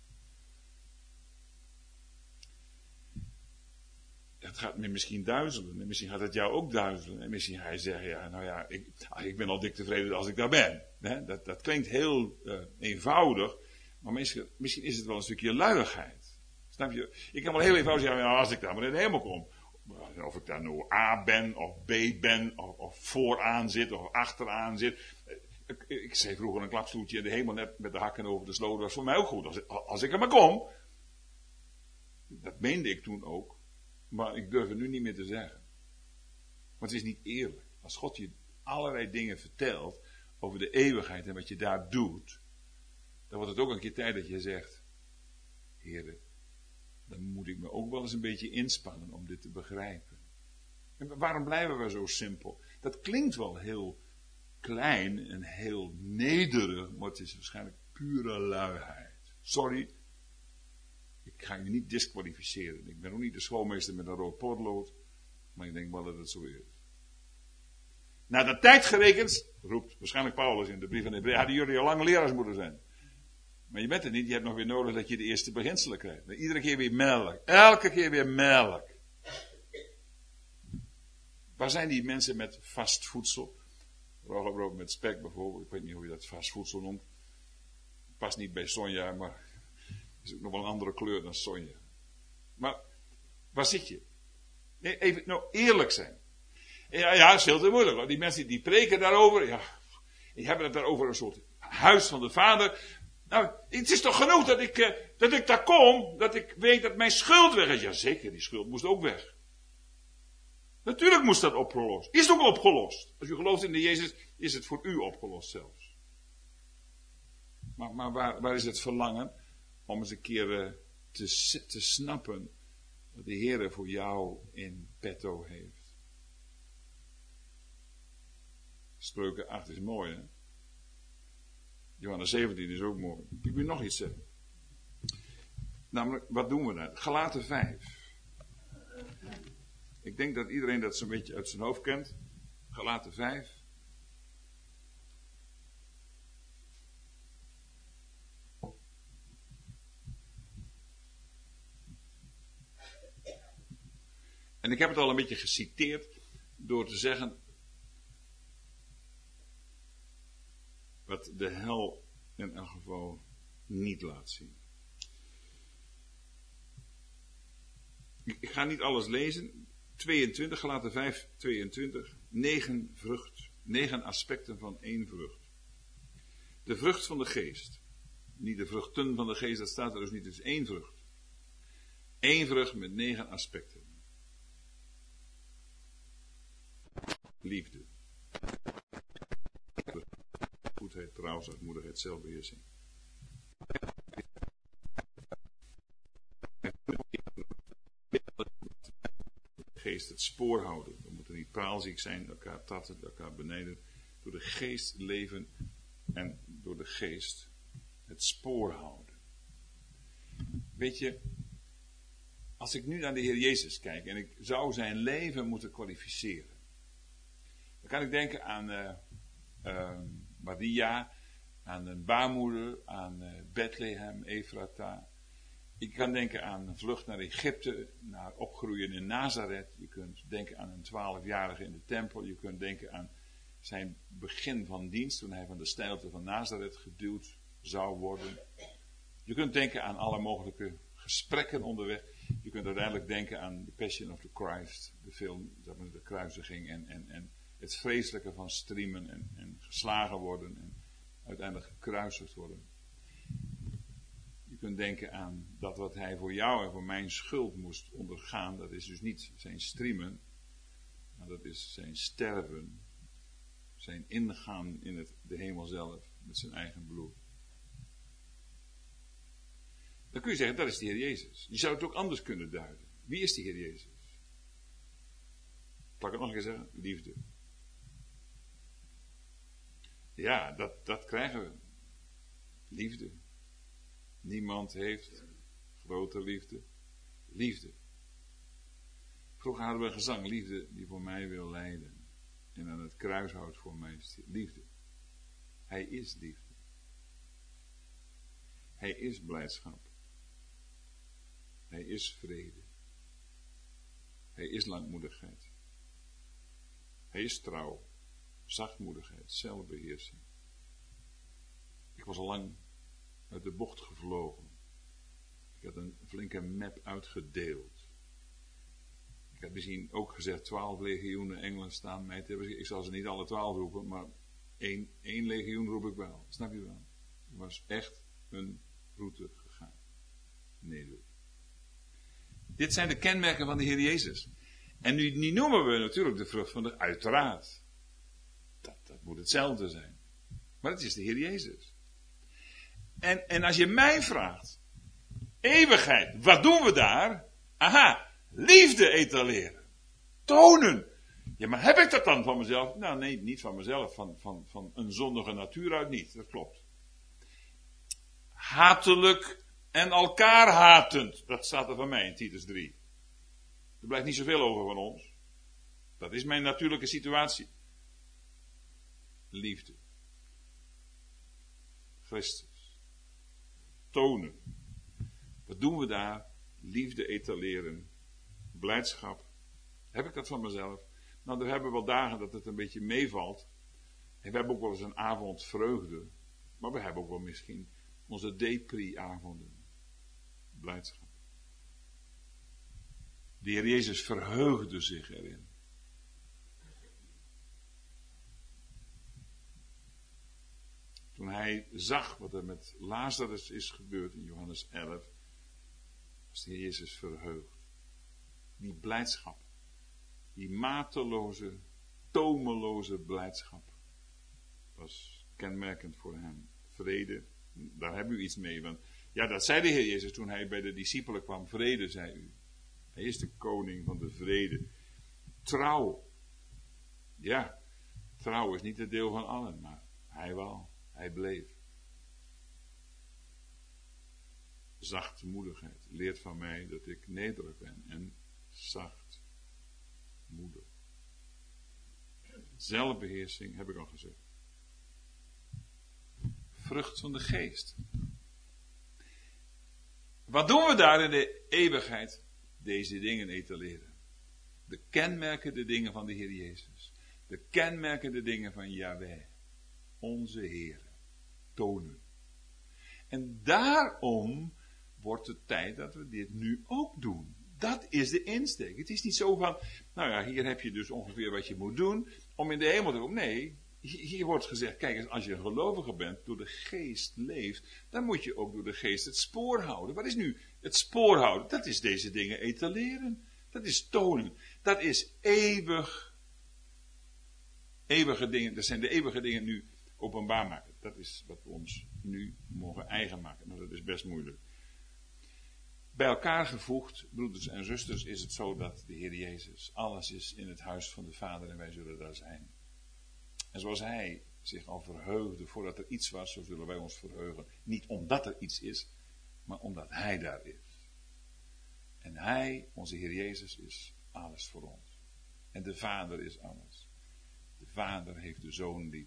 Het gaat me misschien duizelen. En misschien gaat het jou ook duizelen. En misschien ga je zeggen, ja, nou ja, ik, ach, ik ben al dik tevreden als ik daar ben. He, dat, dat klinkt heel uh, eenvoudig. Maar misschien, misschien is het wel een stukje luiigheid. Snap je? Ik kan wel heel eenvoudig zeggen, nou, als ik daar maar in de hemel kom. Of ik daar nou A ben, of B ben, of, of vooraan zit, of achteraan zit. Ik, ik zei vroeger een klapstoeltje in de hemel net met de hakken over de sloot. Dat was voor mij ook goed. Als, als ik er maar kom. Dat meende ik toen ook. Maar ik durf het nu niet meer te zeggen. Want het is niet eerlijk. Als God je allerlei dingen vertelt over de eeuwigheid en wat je daar doet, dan wordt het ook een keer tijd dat je zegt, Heere, dan moet ik me ook wel eens een beetje inspannen om dit te begrijpen. En waarom blijven we zo simpel? Dat klinkt wel heel klein en heel nederig, maar het is waarschijnlijk pure luiheid. Sorry. Ik ga je niet disqualificeren. Ik ben ook niet de schoolmeester met een rood potlood. Maar ik denk wel dat het zo is. Naar de tijd gerekend, roept waarschijnlijk Paulus in de brief van de Hebreeën, hadden jullie al lang leraars moeten zijn. Maar je bent het niet. Je hebt nog weer nodig dat je de eerste beginselen krijgt. Maar iedere keer weer melk. Elke keer weer melk. Waar zijn die mensen met vast voedsel? Roggebrood met spek bijvoorbeeld. Ik weet niet hoe je dat vast voedsel noemt. Past niet bij Sonja, maar is ook nog wel een andere kleur dan Sonja. Maar waar zit je? Nee, even nou eerlijk zijn. Ja, ja, dat is heel te moeilijk. Hoor. Die mensen die preken daarover, ja, die hebben het daarover een soort huis van de Vader. Nou, het is toch genoeg dat ik, uh, dat ik daar kom, dat ik weet dat mijn schuld weg is. Jazeker, die schuld moest ook weg. Natuurlijk moest dat opgelost. Is het ook opgelost. Als u gelooft in de Jezus, is het voor u opgelost zelfs. Maar, maar waar, waar is het verlangen? Om eens een keer uh, te, te snappen wat de Heer voor jou in petto heeft. Spreuken acht is mooi, hè? Johannes zeventien is ook mooi. Ik wil nog iets zeggen. Namelijk, wat doen we dan? Galaten vijf. Ik denk dat iedereen dat zo'n beetje uit zijn hoofd kent. Galaten vijf. En ik heb het al een beetje geciteerd door te zeggen wat de hel in elk geval niet laat zien. Ik ga niet alles lezen. tweeëntwintig, Galaten vijf, tweeëntwintig. Negen vrucht. Negen aspecten van één vrucht. De vrucht van de geest. Niet de vruchten van de geest, dat staat er dus niet. Het is één vrucht. Eén vrucht met negen aspecten. Liefde. Goedheid, trouw, zachtmoedigheid, zelfbeheersing. Geest het spoor houden. We moeten niet praalziek zijn, elkaar tatten, elkaar beneden. Door de geest leven en door de geest het spoor houden. Weet je, als ik nu naar de Heer Jezus kijk en ik zou zijn leven moeten kwalificeren. Dan kan ik denken aan uh, uh, Maria, aan een baarmoeder, aan uh, Bethlehem, Efrata. Je kan denken aan een vlucht naar Egypte, naar opgroeien in Nazareth. Je kunt denken aan een twaalfjarige in de tempel. Je kunt denken aan zijn begin van dienst, toen hij van de steilte van Nazareth geduwd zou worden. Je kunt denken aan alle mogelijke gesprekken onderweg. Je kunt uiteindelijk denken aan The Passion of the Christ, de film, de kruisiging en, en, en het vreselijke van striemen en, en geslagen worden en uiteindelijk gekruisigd worden. Je kunt denken aan dat wat hij voor jou en voor mijn schuld moest ondergaan. Dat is dus niet zijn striemen, maar dat is zijn sterven. Zijn ingaan in het, de hemel zelf met zijn eigen bloed. Dan kun je zeggen, dat is de Heer Jezus. Je zou het ook anders kunnen duiden. Wie is de Heer Jezus? Zal ik het nog een keer zeggen? Liefde. Ja, dat, dat krijgen we. Liefde. Niemand heeft grote liefde. Liefde. Vroeger hadden we een gezang, liefde die voor mij wil lijden. En aan het kruis houdt voor mij liefde. Hij is liefde. Hij is blijdschap. Hij is vrede. Hij is langmoedigheid. Hij is trouw, zachtmoedigheid, zelfbeheersing. Ik was al lang uit de bocht gevlogen. Ik had een flinke map uitgedeeld. Ik had misschien ook gezegd twaalf legioenen engelen staan mij te hebben. Ik zal ze niet alle twaalf roepen, maar één, één legioen roep ik wel. Snap je wel? Er was echt een route gegaan. Nee. Dit zijn de kenmerken van de Heer Jezus. En nu, nu noemen we natuurlijk de vrucht van de uiteraard. Dat, dat moet hetzelfde zijn. Maar het is de Heer Jezus. En, en als je mij vraagt, eeuwigheid, wat doen we daar? Aha, liefde etaleren. Tonen. Ja, maar heb ik dat dan van mezelf? Nou nee, niet van mezelf, van, van, van een zondige natuur uit niet. Dat klopt. Hatelijk en elkaar hatend. Dat staat er van mij in Titus drie. Er blijft niet zoveel over van ons. Dat is mijn natuurlijke situatie. Liefde. Christus. Tonen. Wat doen we daar? Liefde etaleren. Blijdschap. Heb ik dat van mezelf? Nou, er hebben we wel dagen dat het een beetje meevalt. En we hebben ook wel eens een avond vreugde. Maar we hebben ook wel misschien onze depri-avonden. Blijdschap. De Heer Jezus verheugde zich erin. Toen hij zag wat er met Lazarus is gebeurd in Johannes elf, was de Heer Jezus verheugd. Die blijdschap, die mateloze, tomeloze blijdschap, was kenmerkend voor hem. Vrede, daar hebben u iets mee. Want ja, dat zei de Heer Jezus toen hij bij de discipelen kwam. Vrede, zei u. Hij is de koning van de vrede. Trouw. Ja, trouw is niet het deel van allen, maar hij wel. Hij bleef. Zachtmoedigheid. Leert van mij dat ik nederig ben en zachtmoedig. Zelfbeheersing heb ik al gezegd. Vrucht van de geest. Wat doen we daar in de eeuwigheid? Deze dingen etaleren. De kenmerkende dingen van de Heer Jezus. De kenmerkende dingen van Yahweh. Onze Heer. Tonen. En daarom wordt het tijd dat we dit nu ook doen. Dat is de insteek. Het is niet zo van, nou ja, hier heb je dus ongeveer wat je moet doen om in de hemel te komen. Nee, hier wordt gezegd, kijk eens, als je een gelovige bent, door de geest leeft, dan moet je ook door de geest het spoor houden. Wat is nu het spoor houden? Dat is deze dingen etaleren. Dat is tonen. Dat is eeuwig, eeuwige dingen. Dat zijn de eeuwige dingen nu openbaar maken. Dat is wat we ons nu mogen eigen maken. Nou, dat is best moeilijk. Bij elkaar gevoegd, broeders en zusters, is het zo dat de Heer Jezus, alles is in het huis van de Vader en wij zullen daar zijn. En zoals Hij zich al verheugde voordat er iets was, zo zullen wij ons verheugen. Niet omdat er iets is, maar omdat Hij daar is. En Hij, onze Heer Jezus, is alles voor ons. En de Vader is alles. De Vader heeft de Zoon lief.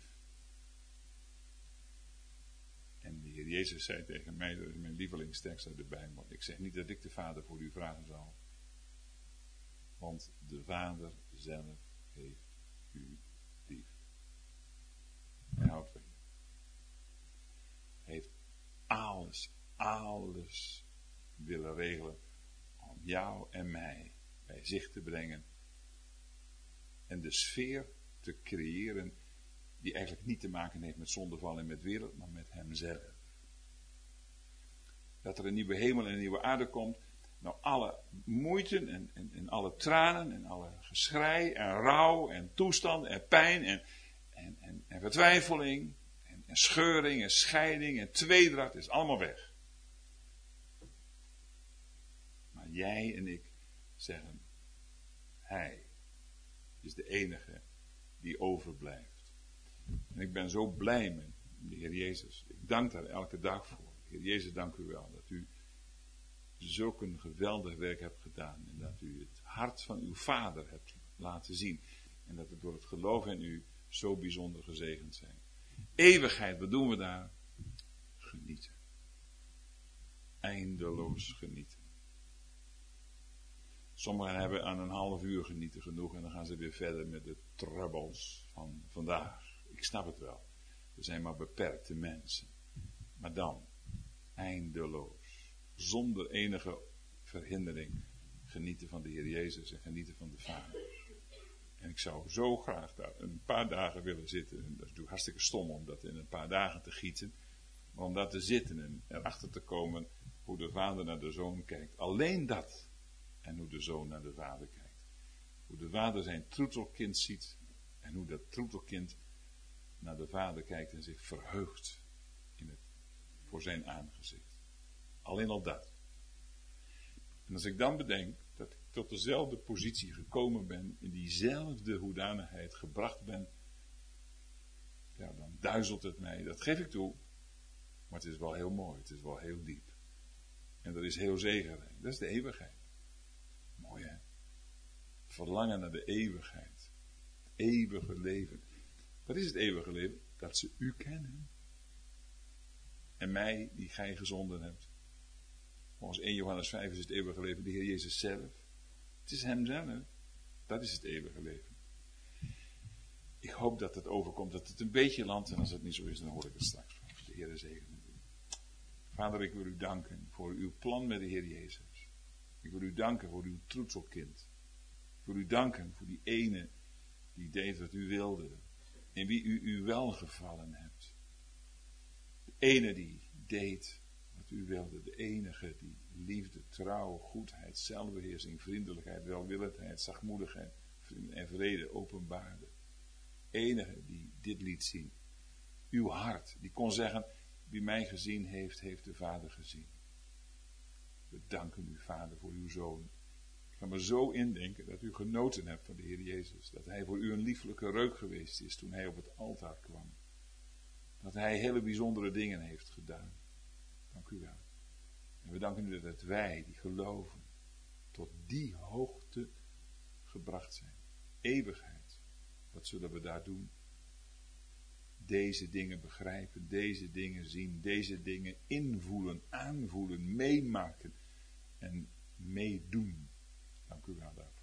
En de Heer Jezus zei tegen mij, dat is mijn lievelingstekst uit de Bijbel. Ik zeg niet dat ik de Vader voor u vragen zal. Want de Vader zelf heeft u lief. Hij houdt van je. Hij heeft alles, alles willen regelen om jou en mij bij zich te brengen. En de sfeer te creëren die eigenlijk niet te maken heeft met zondeval en met wereld, maar met hemzelf. Dat er een nieuwe hemel en een nieuwe aarde komt. Nou, alle moeiten en, en, en alle tranen en alle geschrei en rouw en toestand en pijn en, en, en, en vertwijfeling en, en scheuring en scheiding en tweedracht is allemaal weg. Maar jij en ik zeggen, Hij is de enige die overblijft. En ik ben zo blij met de Heer Jezus. Ik dank daar elke dag voor. Heer Jezus, dank u wel dat u zulk een geweldig werk hebt gedaan. En dat u het hart van uw Vader hebt laten zien. En dat we door het geloof in u zo bijzonder gezegend zijn. Eeuwigheid, wat doen we daar? Genieten. Eindeloos genieten. Sommigen hebben aan een half uur genieten genoeg en dan gaan ze weer verder met de troubles van vandaag. Ik snap het wel. Er zijn maar beperkte mensen. Maar dan, eindeloos, zonder enige verhindering, genieten van de Heer Jezus en genieten van de Vader. En ik zou zo graag daar een paar dagen willen zitten. En dat is natuurlijk hartstikke stom om dat in een paar dagen te gieten. Maar om daar te zitten en erachter te komen hoe de Vader naar de Zoon kijkt. Alleen dat. En hoe de Zoon naar de Vader kijkt. Hoe de Vader zijn troetelkind ziet. En hoe dat troetelkind naar de Vader kijkt en zich verheugt in het, voor zijn aangezicht. Alleen al dat. En als ik dan bedenk dat ik tot dezelfde positie gekomen ben, in diezelfde hoedanigheid gebracht ben, ja, dan duizelt het mij, dat geef ik toe, maar het is wel heel mooi, het is wel heel diep. En dat is heel zegenrijk, dat is de eeuwigheid. Mooi hè? Verlangen naar de eeuwigheid. Het eeuwige leven. Wat is het eeuwige leven? Dat ze u kennen. En mij, die gij gezonden hebt. Volgens eerste Johannes vijf is het eeuwige leven de Heer Jezus zelf. Het is hem zelf. Dat is het eeuwige leven. Ik hoop dat het overkomt, dat het een beetje landt. En als het niet zo is, dan hoor ik het straks van. De Heer zegene u. Vader, ik wil u danken voor uw plan met de Heer Jezus. Ik wil u danken voor uw troetselkind. Ik wil u danken voor die ene die deed wat u wilde. In wie u u welgevallen hebt. De ene die deed wat u wilde. De enige die liefde, trouw, goedheid, zelfbeheersing, vriendelijkheid, welwillendheid, zachtmoedigheid en vrede openbaarde. Enige die dit liet zien. Uw hart, die kon zeggen, wie mij gezien heeft, heeft de Vader gezien. We danken u, Vader, voor uw Zoon. Ik kan me zo indenken dat u genoten hebt van de Heer Jezus. Dat hij voor u een lieflijke reuk geweest is toen hij op het altaar kwam. Dat hij hele bijzondere dingen heeft gedaan. Dank u wel. En we danken u dat wij die geloven tot die hoogte gebracht zijn. Eeuwigheid. Wat zullen we daar doen? Deze dingen begrijpen, deze dingen zien, deze dingen invoelen, aanvoelen, meemaken en meedoen. Dank u wel daarvoor.